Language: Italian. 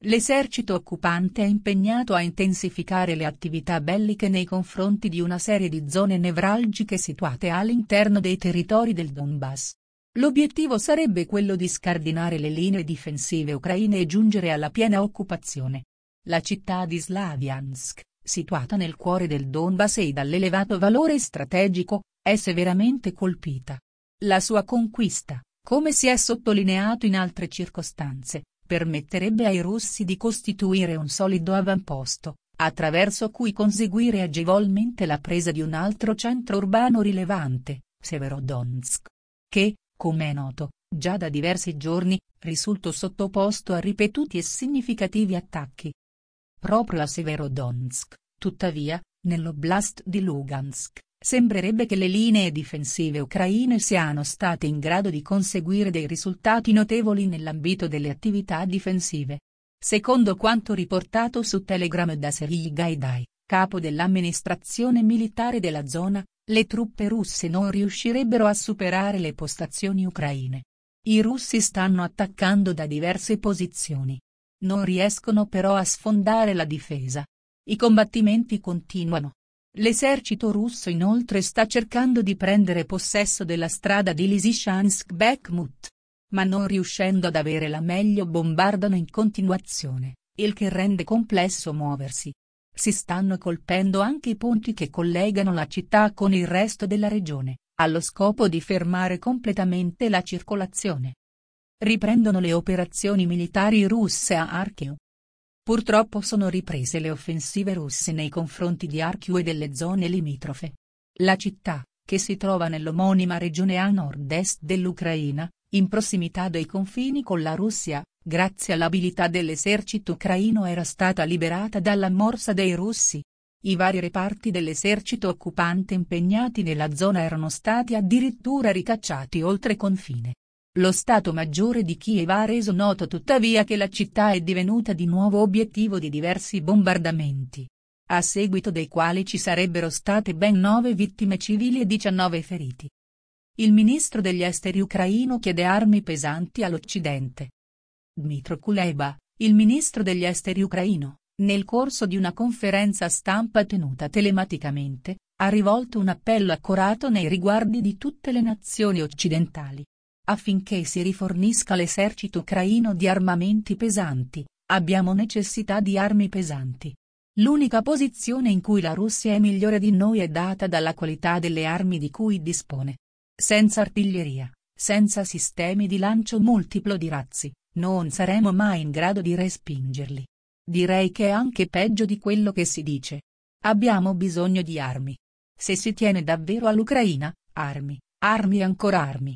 L'esercito occupante è impegnato a intensificare le attività belliche nei confronti di una serie di zone nevralgiche situate all'interno dei territori del Donbass. L'obiettivo sarebbe quello di scardinare le linee difensive ucraine e giungere alla piena occupazione. La città di Slaviansk, situata nel cuore del Donbass e dall'elevato valore strategico, è severamente colpita. La sua conquista, come si è sottolineato in altre circostanze, permetterebbe ai russi di costituire un solido avamposto, attraverso cui conseguire agevolmente la presa di un altro centro urbano rilevante, Severodonetsk, che, come è noto, già da diversi giorni, risulta sottoposto a ripetuti e significativi attacchi. Proprio a Severodonetsk, tuttavia, nell'oblast di Lugansk, sembrerebbe che le linee difensive ucraine siano state in grado di conseguire dei risultati notevoli nell'ambito delle attività difensive. Secondo quanto riportato su Telegram da Serhiy Gaidai, capo dell'amministrazione militare della zona, le truppe russe non riuscirebbero a superare le postazioni ucraine. I russi stanno attaccando da diverse posizioni. Non riescono però a sfondare la difesa. I combattimenti continuano. L'esercito russo inoltre sta cercando di prendere possesso della strada di Lysychansk-Bakhmut. Ma non riuscendo ad avere la meglio bombardano in continuazione, il che rende complesso muoversi. Si stanno colpendo anche i ponti che collegano la città con il resto della regione, allo scopo di fermare completamente la circolazione. Riprendono le operazioni militari russe a Charkiv. Purtroppo sono riprese le offensive russe nei confronti di Charkiv e delle zone limitrofe. La città, che si trova nell'omonima regione a nord-est dell'Ucraina, in prossimità dei confini con la Russia, grazie all'abilità dell'esercito ucraino era stata liberata dalla morsa dei russi. I vari reparti dell'esercito occupante impegnati nella zona erano stati addirittura ricacciati oltre confine. Lo Stato Maggiore di Kiev ha reso noto tuttavia che la città è divenuta di nuovo obiettivo di diversi bombardamenti, a seguito dei quali ci sarebbero state ben 9 vittime civili e 19 feriti. Il ministro degli esteri ucraino chiede armi pesanti all'Occidente. Dmytro Kuleba, il ministro degli esteri ucraino, nel corso di una conferenza stampa tenuta telematicamente, ha rivolto un appello accorato nei riguardi di tutte le nazioni occidentali. Affinché si rifornisca l'esercito ucraino di armamenti pesanti, abbiamo necessità di armi pesanti. L'unica posizione in cui la Russia è migliore di noi è data dalla qualità delle armi di cui dispone. Senza artiglieria, senza sistemi di lancio multiplo di razzi, non saremo mai in grado di respingerli. Direi che è anche peggio di quello che si dice. Abbiamo bisogno di armi. Se si tiene davvero all'Ucraina, armi, armi e ancora armi.